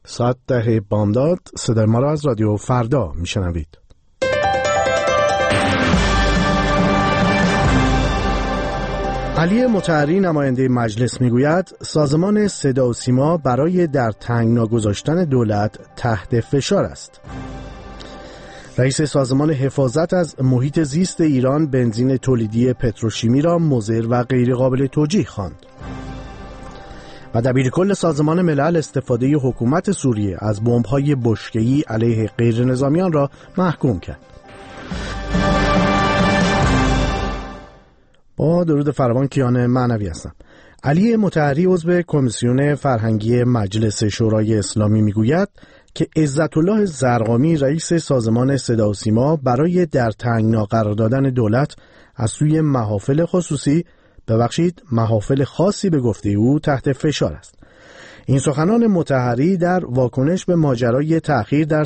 ساعت 10 بامداد. صدای ما را از رادیو فردا میشنوید. علی مطهری نماینده مجلس میگوید سازمان صدا و سیما برای در تنگنا گذاشتن دولت تحت فشار است. رئیس سازمان حفاظت از محیط زیست ایران بنزین تولیدی پتروشیمی را مضر و غیر قابل توجیه خواند. و دبیرکل سازمان ملل استفاده حکومت سوریه از بمب‌های بشکه‌ای علیه غیر نظامیان را محکوم کرد. با درود فراوان، کیان معنوی هستم. علی مطهری عضو کمیسیون فرهنگی مجلس شورای اسلامی میگوید که عزت‌الله زرقامی رئیس سازمان صدا و سیما برای در تنگنا قرار دادن دولت از سوی محافل خصوصی محافل خاصی به گفته او تحت فشار است. این سخنان مطهری در واکنش به ماجرای تأخیر در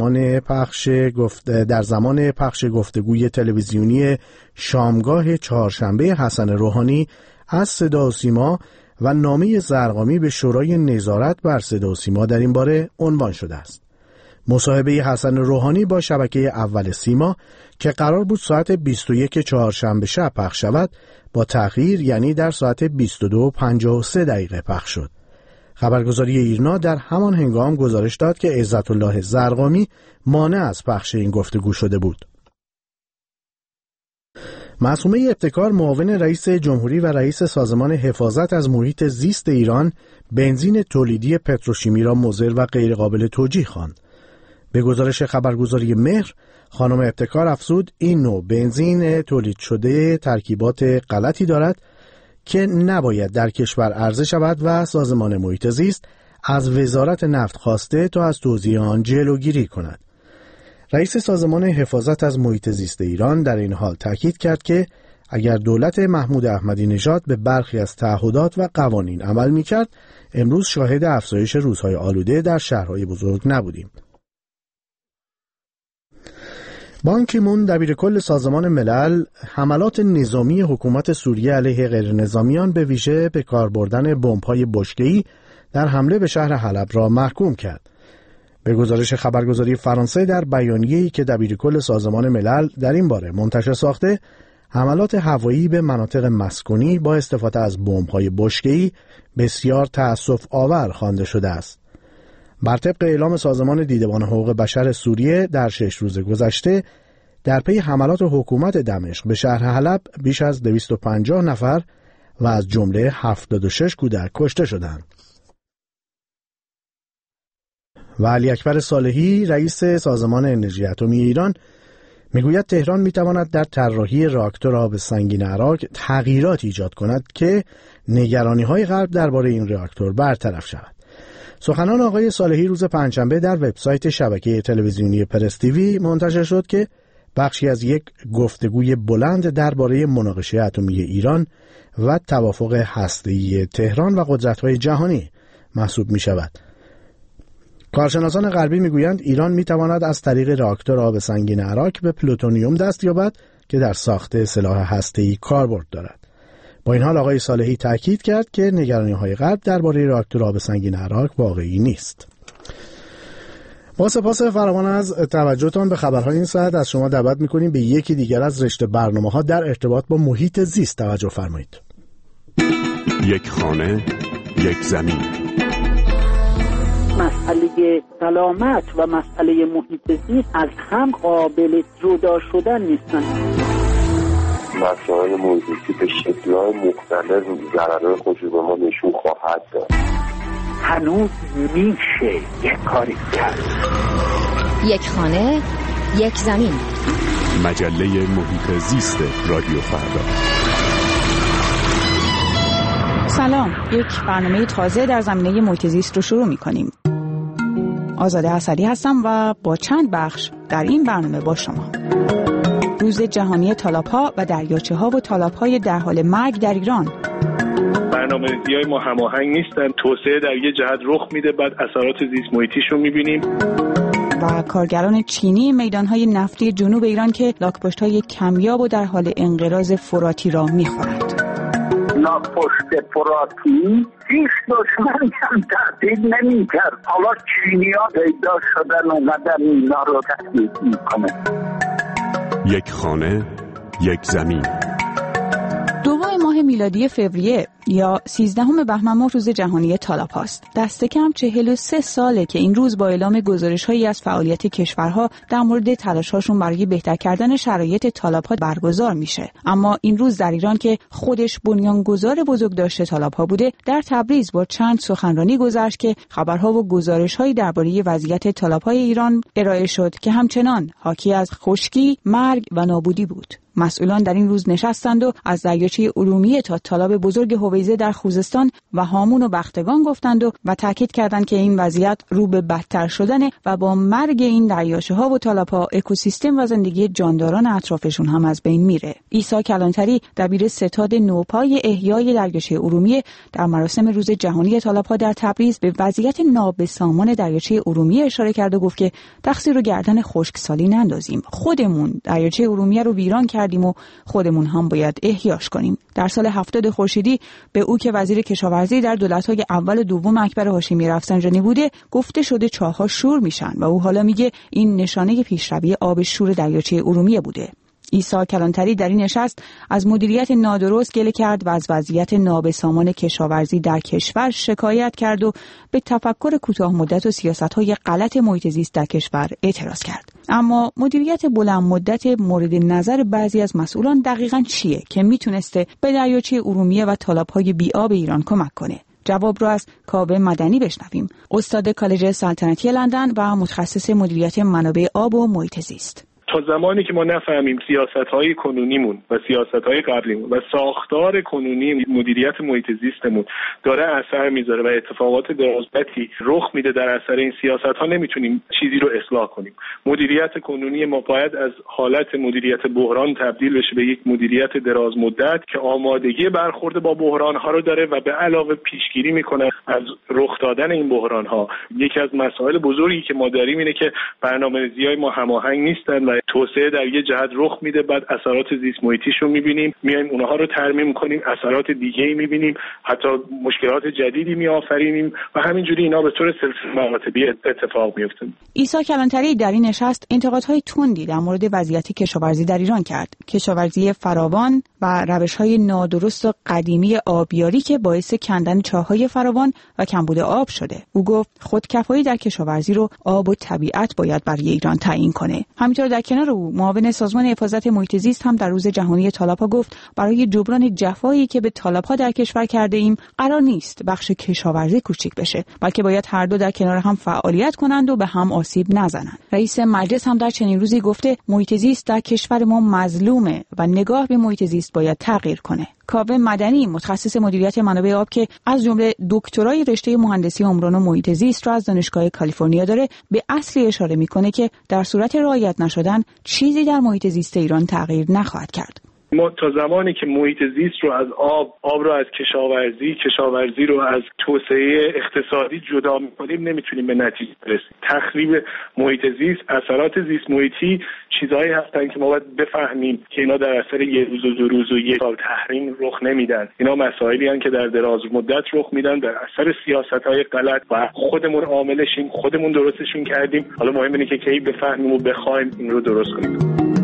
زمان پخش گفتگوی تلویزیونی شامگاه چهارشنبه حسن روحانی از صدا و سیما و نامه زرقامی به شورای نظارت بر صدا و سیما در این باره عنوان شده است. مصاحبه حسن روحانی با شبکه اول سیما که قرار بود ساعت 21 چهارشنبه شب پخش شود، با تأخیر یعنی در ساعت 22:53 پخش شد. خبرگزاری ایرنا در همان هنگام گزارش داد که عزت‌الله زرقامی مانع از پخش این گفتگو شده بود. معصومه ابتکار معاون رئیس جمهوری و رئیس سازمان حفاظت از محیط زیست ایران بنزین تولیدی پتروشیمی را مضر و غیر قابل توجیه خواند. به گزارش خبرگزاری مهر، خانم ابتکار افزود این نوع بنزین تولید شده ترکیبات غلطی دارد که نباید در کشور عرضه شود و سازمان محیط زیست از وزارت نفت خواسته تا از توزیع آن جلوگیری کند. رئیس سازمان حفاظت از محیط زیست ایران در این حال تاکید کرد که اگر دولت محمود احمدی نژاد به برخی از تعهدات و قوانین عمل می‌کرد، امروز شاهد افزایش روزهای آلوده در شهرهای بزرگ نبودیم. بان کی مون دبیرکل سازمان ملل حملات نظامی حکومت سوریه علیه غیر نظامیان به ویژه به کار بردن بمب‌های بشکه‌ای در حمله به شهر حلب را محکوم کرد. به گزارش خبرگزاری فرانسه، در بیانیه‌ای که دبیرکل سازمان ملل در این باره منتشر ساخته، حملات هوایی به مناطق مسکونی با استفاده از بمب‌های بشکه‌ای بسیار تأسف‌آور خوانده شده است. بر طبق اعلام سازمان دیدبان حقوق بشر سوریه، در 6 روز گذشته در پی حملات حکومت دمشق به شهر حلب بیش از 250 نفر و از جمله 76 کودک کشته شدند. و علی اکبر صالحی رئیس سازمان انرژی اتمی ایران میگوید تهران میتواند در طراحی راکتور آب سنگین عراق تغییرات ایجاد کند که نگرانی‌های غرب درباره این راکتور برطرف شود. سخنان آقای صالحی روز پنجشنبه در وبسایت شبکه تلویزیونی پرس تیوی منتشر شد که بخشی از یک گفتگوی بلند درباره مناقشه اتمی ایران و توافق هسته‌ای تهران و قدرت‌های جهانی محسوب می‌شود. کارشناسان غربی میگویند ایران میتواند از طریق راکتور آب سنگین عراق به پلوتونیوم دست یابد که در ساخت سلاح هسته‌ای کاربرد دارد. با این حال آقای صالحی تاکید کرد که نگرانی‌های غرب درباره راکتور آب سنگین عراق واقعی نیست. با سپاس فراوان از توجهتان به خبرهای این ساعت، از شما دعوت می‌کنیم به یکی دیگر از رشته برنامه‌ها در ارتباط با محیط زیست توجه فرمایید. یک خانه، یک زمین. مسئله سلامت و مسئله محیط زیست از هم قابل جدا شدن نیستن. مسائل محیط زیست به شکل‌های مختلف ضررهای خودش به ما نشون خواهد داد. هنوز میشه یک کاری کرد. یک خانه، یک زمین. مجله محیط زیست رادیو فردا. سلام، یک برنامه تازه در زمینه محیط زیست رو شروع می‌کنیم. آزاده حسدی هستم و با چند بخش در این برنامه با شما. روز جهانی تالاب‌ها و دریاچه‌ها و تالاب‌های در حال مرگ در ایران. برنامه‌ریزی‌های ما هماهنگ نیستن، توسعه در یه جهت رخ میده، بعد اثرات زیست محیطیش رو می‌بینیم. و کارگران چینی میدان‌های نفتی جنوب ایران که لاک‌پشت‌های کمیاب و در حال انقراض فراتی را می‌خورند. اینا پشت فراتی هیچ دشمنی هم تهدید نمی کرد. حالا چینی‌ها پیدا شدن اومدن اینا رو تهدید میکنه. یک خانه، یک زمین. دوم ماه میلادی فوریه یا 13 بهمن ماه روز جهانی طالاب هاست. دست کم 43 ساله که این روز با اعلام گزارش‌هایی از فعالیت کشورها در مورد تلاش‌هاشون برای بهتر کردن شرایط طالب‌ها برگزار میشه. اما این روز در ایران که خودش بنیانگذار بزرگداشت طالب‌ها بوده، در تبریز با چند سخنرانی گذشت که خبرها و گزارش‌هایی درباره وضعیت طالب‌های ایران ارائه شد که همچنان حاکی از خشکی، مرگ و نابودی بود. مسئولان در این روز نشستند و از دریاچه ارومیه تا تالاب بزرگ هویزه در خوزستان و هامون و بختگان گفتند و تاکید کردند که این وضعیت رو به بدتر شدنه و با مرگ این دریاچه ها و تالاب ها اکوسیستم و زندگی جانداران اطرافشون هم از بین میره. عیسی کلانتری دبیر ستاد نوپای احیای دریاچه ارومیه در مراسم روز جهانی طالب ها در تبریز به وضعیت نابسامان دریاچه ارومیه اشاره کرد و گفت که تقصیر رو گردن خشکسالی نندازیم. خودمون دریاچه ارومیه رو ویران کردیم و خودمون هم باید احیاش کنیم. در سال 70 خورشیدی به او که وزیر کشاورزی در دولت‌های اول و دوم اکبر هاشمی رفسنجانی بوده گفته شده چاه‌ها شور میشن و او حالا میگه این نشانه پیشروی آب شور دریاچه ارومیه بوده. عیسی کلانتری در این نشست از مدیریت نادرست گله کرد و از وضعیت نابسامان کشاورزی در کشور شکایت کرد و به تفکر کوتاه مدت و سیاست‌های غلط محیط زیست در کشور اعتراض کرد. اما مدیریت بلند مدت مورد نظر بعضی از مسئولان دقیقاً چیه که میتونسته به دریاچه ارومیه و تالاب‌های بی‌آب ایران کمک کنه؟ جواب رو از کاوه مدنی بشنویم، استاد کالج سلطنتی لندن و متخصص مدیریت منابع آب و محیط زیست. تا زمانی که ما نفهمیم سیاست‌های کنونیمون و سیاست‌های قبلیمون و ساختار کنونی مدیریت محیط زیستمون داره اثر میذاره و اتفاقات درازمدتی رخ میده در اثر این سیاست‌ها، نمیتونیم چیزی رو اصلاح کنیم. مدیریت کنونی ما باید از حالت مدیریت بحران تبدیل بشه به یک مدیریت دراز مدت که آمادگی برخورد با بحران‌ها رو داره و به علاوه پیشگیری میکنه از رخ دادن این بحران‌ها. یکی از مسائل بزرگی که ما داریم اینه که برنامه‌ریزی‌های ما هماهنگ نیستن و توسعه در یه جهت رخ میده، بعد اثرات زیست محیطیش رو میبینیم، میایم اونها رو ترمیم کنیم، اثرات دیگه‌ای میبینیم، حتی مشکلات جدیدی میآفرینیم و همینجوری اینا به طور سلسله مراتبی اتفاق میفته. عیسی کلانتری در این نشست انتقادهای تندی در مورد وضعیت کشاورزی در ایران کرد. کشاورزی فراوان و روش‌های نادرست و قدیمی آبیاری که باعث کندن چاه‌های فراوان و کمبود آب شده. او گفت خودکفایی در کشاورزی رو آب و طبیعت باید برای ایران تعیین کنه. همینطور در کنار او معاون سازمان حفاظت محیط زیست هم در روز جهانی طالب‌ها گفت برای جبران جفایی که به طالب‌ها در کشور کرده ایم قرار نیست بخش کشاورزی کوچیک بشه، بلکه باید هر دو در کنار هم فعالیت کنند و به هم آسیب نزنند. رئیس مجلس هم در چنین روزی گفته محیط زیست در کشور ما مظلومه و نگاه به محیط زیست باید تغییر کنه. کاوه مدنی متخصص مدیریت منابع آب که از جمله دکترای رشته مهندسی عمران و محیط زیست را از دانشگاه کالیفرنیا داره، به اصلی اشاره میکنه که در صورت رعایت نشدن چیزی در محیط زیست ایران تغییر نخواهد کرد. ما تا زمانی که محیط زیست رو از آب رو از کشاورزی رو از توسعه اقتصادی جدا می‌کنیم نمیتونیم به نتیجه برسیم. تخریب محیط زیست، اثرات زیست محیطی چیزهایی هستن که ما باید بفهمیم که اینا در اثر یه روز و دو روز و یک سال تحریم رخ نمیدن. اینا مسائلی هستن که در دراز مدت رخ میدن در اثر سیاست‌های غلط و خودمون عاملشیم، خودمون درستشون کردیم. حالا مهم اینه که کی بفهمیم و بخوایم این رو درست کنیم.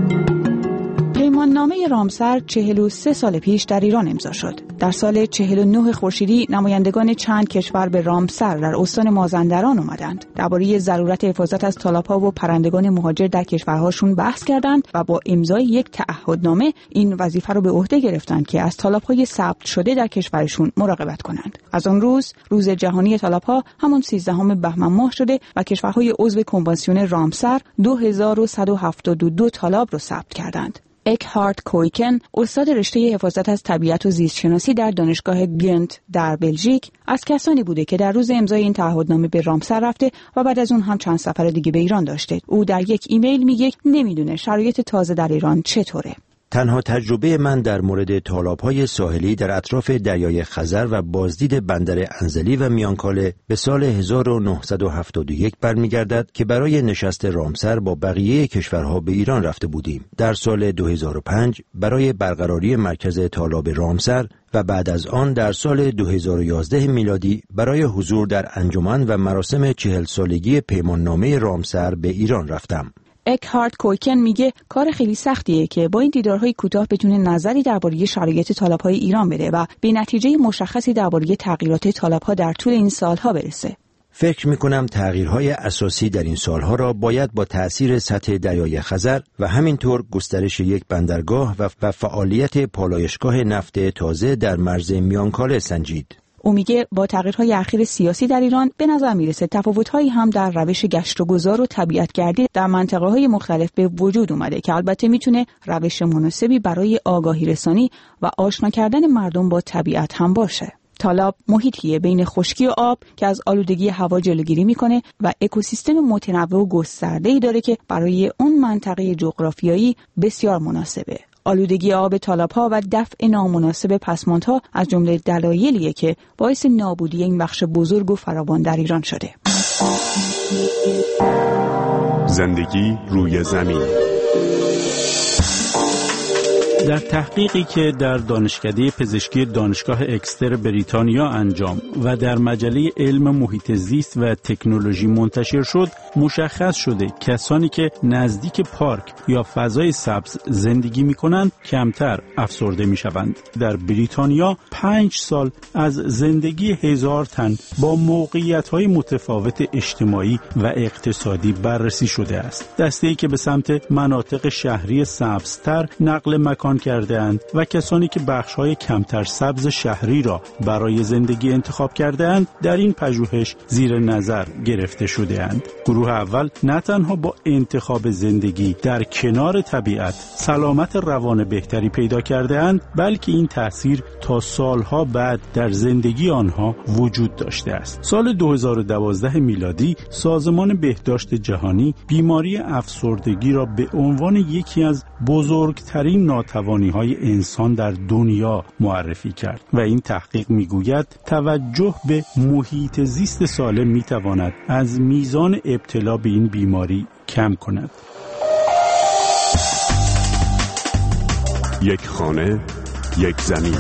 پیماننامه رامسر 43 سال پیش در ایران امضا شد. در سال 49 خورشیدی نمایندگان چند کشور به رامسر در استان مازندران آمدند. درباره ضرورت حفاظت از طالب‌ها و پرندگان مهاجر در کشورهاشون بحث کردند و با امضای یک تعهدنامه این وظیفه رو به عهده گرفتند که از طالب‌های ثبت شده در کشورشون مراقبت کنند. از آن روز جهانی طالب‌ها همون 13 بهمن ماه شده و کشورهای عضو کنوانسیون رامسر 2172 طالب رو ثبت کردند. اکهارت کویکن، استاد رشته حفاظت از طبیعت و زیست شناسی در دانشگاه گنت در بلژیک، از کسانی بوده که در روز امضای این تعهدنامه به رامسر رفته و بعد از اون هم چند سفر دیگه به ایران داشته. او در یک ایمیل میگه نمیدونه شرایط تازه در ایران چطوره. تنها تجربه من در مورد تالاب‌های ساحلی در اطراف دریای خزر و بازدید بندر انزلی و میانکاله به سال 1971 برمیگردد که برای نشست رامسر با بقیه کشورها به ایران رفته بودیم. در سال 2005 برای برقراری مرکز تالاب رامسر و بعد از آن در سال 2011 میلادی برای حضور در انجمن و مراسم 40 سالگی پیماننامه رامسر به ایران رفتم. اکهارت کویکن میگه کار خیلی سختیه که با این دیدارهای کوتاه بتونه نظری درباره شرایط طالب‌های ایران بده و به نتیجه مشخصی درباره تغییرات طالب‌ها در طول این سالها برسه. فکر میکنم تغییرهای اساسی در این سالها را باید با تأثیر سطح دریای خزر و همینطور گسترش یک بندرگاه و فعالیت پالایشگاه نفت تازه در مرز میانکاله سنجید. او میگه با تغییرهای اخیر سیاسی در ایران به نظر میرسه تفاوت‌هایی هم در روش گشت و گذار و طبیعت‌گردی در منطقه‌های مختلف به وجود اومده که البته میتونه روش مناسبی برای آگاهی رسانی و آشنا کردن مردم با طبیعت هم باشه. تالاب محیطیه بین خشکی و آب که از آلودگی هوا جلوگیری میکنه و اکوسیستم متنوع و گسترده‌ای داره که برای اون منطقه جغرافیایی بسیار مناسبه. آلودگی آب تالاب‌ها و دفع نامناسب پسماندها از جمله دلایلیه که باعث نابودی این بخش بزرگ و فراوان در ایران شده. زندگی روی زمین. در تحقیقی که در دانشکده پزشکی دانشگاه اکستر بریتانیا انجام و در مجله علم محیط زیست و تکنولوژی منتشر شد، مشخص شده کسانی که نزدیک پارک یا فضای سبز زندگی می‌کنند کمتر افسرده می‌شوند. در بریتانیا 5 سال از زندگی 1000 تن با موقعیت‌های متفاوت اجتماعی و اقتصادی بررسی شده است. دسته‌ای که به سمت مناطق شهری سبزتر نقل مکان کرده‌اند و کسانی که بخش‌های کمتر سبز شهری را برای زندگی انتخاب کرده‌اند در این پژوهش زیر نظر گرفته شده‌اند. گروه اول نه تنها با انتخاب زندگی در کنار طبیعت سلامت روان بهتری پیدا کرده‌اند، بلکه این تأثیر تا سالها بعد در زندگی آنها وجود داشته است. سال 2012 میلادی سازمان بهداشت جهانی بیماری افسردگی را به عنوان یکی از بزرگترین ناتوانی‌های انسان در دنیا معرفی کرد و این تحقیق می‌گوید توجه به محیط زیست سالم می‌تواند از میزان ابتلا به این بیماری کم کند. یک خانه، یک زمین.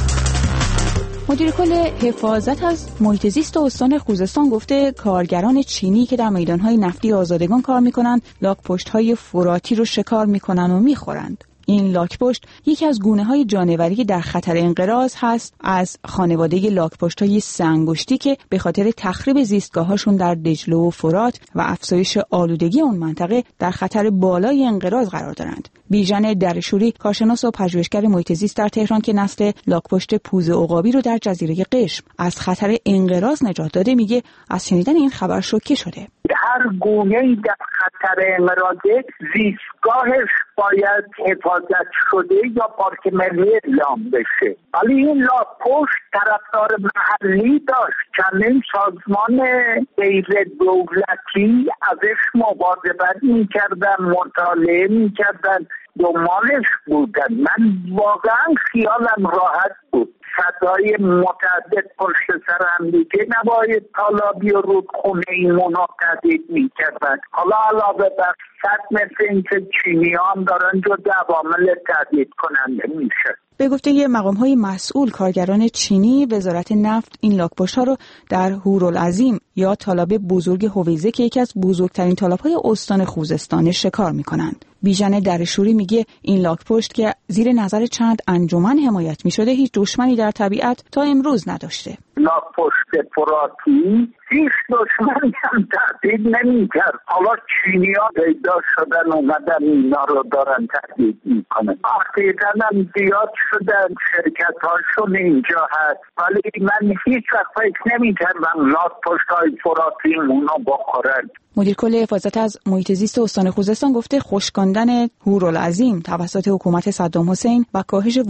مدیر کل حفاظت از محیط زیست استان خوزستان گفته کارگران چینی که در میدان‌های نفتی آزادگان کار می‌کنند، لاک‌پشت‌های فراتی رو شکار می‌کنند و می‌خورند. این لاک‌پشت یکی از گونه‌های جانوری در خطر انقراض هست از خانواده لاک‌پشت‌های سنگشتی که به خاطر تخریب زیستگاه‌هاشون در دجله و فرات و افزایش آلودگی اون منطقه در خطر بالای انقراض قرار دارند. بیژن درشوری، کارشناس و پژوهشگر محیط زیست در تهران که نسل لاک‌پشت پوزه عقابی رو در جزیره قشم از خطر انقراض نجات داده، میگه از شنیدن این خبر شوکه شده. هر گونه‌ای در خطر انقراضه زیستگاهش باید حفاظت شده یا پارک ملی اعلام بشه. ولی این لاک‌پشت طرفدار محلی داشت. چندین سازمان غیر دولتی ازش مواظبت می‌کردن، مطالعه می‌کردن، دنبالش بودن. من واقعا خیالم راحت بود. صدای متعدد پشت سر هم دیگه نباید طالابی و رودخونه ایمونا تهدید میکردن. حالا علاوه بر صد مثل این که چینی هم دارن جز عوامل تهدید کننده میشه. به گفته مقام‌های مسئول، کارگران چینی وزارت نفت این لاک‌پشت‌ها رو در هورالعظیم یا تالاب بزرگ هویزه که یکی از بزرگترین تالاب‌های استان خوزستان شکار می‌کنند. بیژن درشوری میگه این لاک‌پشت که زیر نظر چند انجمن حمایت می‌شده هیچ دشمنی در طبیعت تا امروز نداشته. لاک‌پشت فراتی هیچ دشمنی هم تهدید نمی‌کرد. حالا چینی‌ها پیدا شدن اومدن اینا رو دارن تهدید می‌کنن. اخیراً هم زیاد شدن، شرکت‌هاشون اینجا هست. ولی من هیچ وقت فکر نمی‌کردم لاک‌پشت‌های فراتی اونو بخورن. مدیر کل حفاظت از محیط زیست استان خوزستان گفته خشکاندن هورالعظیم توسط حکومت صدام حسین و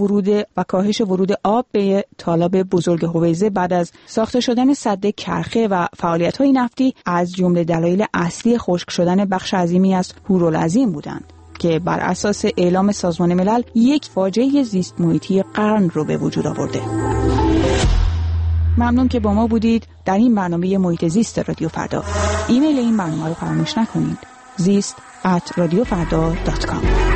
کاهش ورود آب به تالاب بزرگ هویزه بعد از ساخته شدن سد کرخه و فعالیت‌های نفتی از جمله دلایل اصلی خشک شدن بخش عظیمی از هورالعظیم بودند که بر اساس اعلام سازمان ملل یک فاجعه زیست محیطی قرن رو به وجود آورده. ممنون که با ما بودید در این برنامه محیط زیست رادیو فردا. ایمیل این برنامه رو فراموش نکنید. زیست@radiofarda.com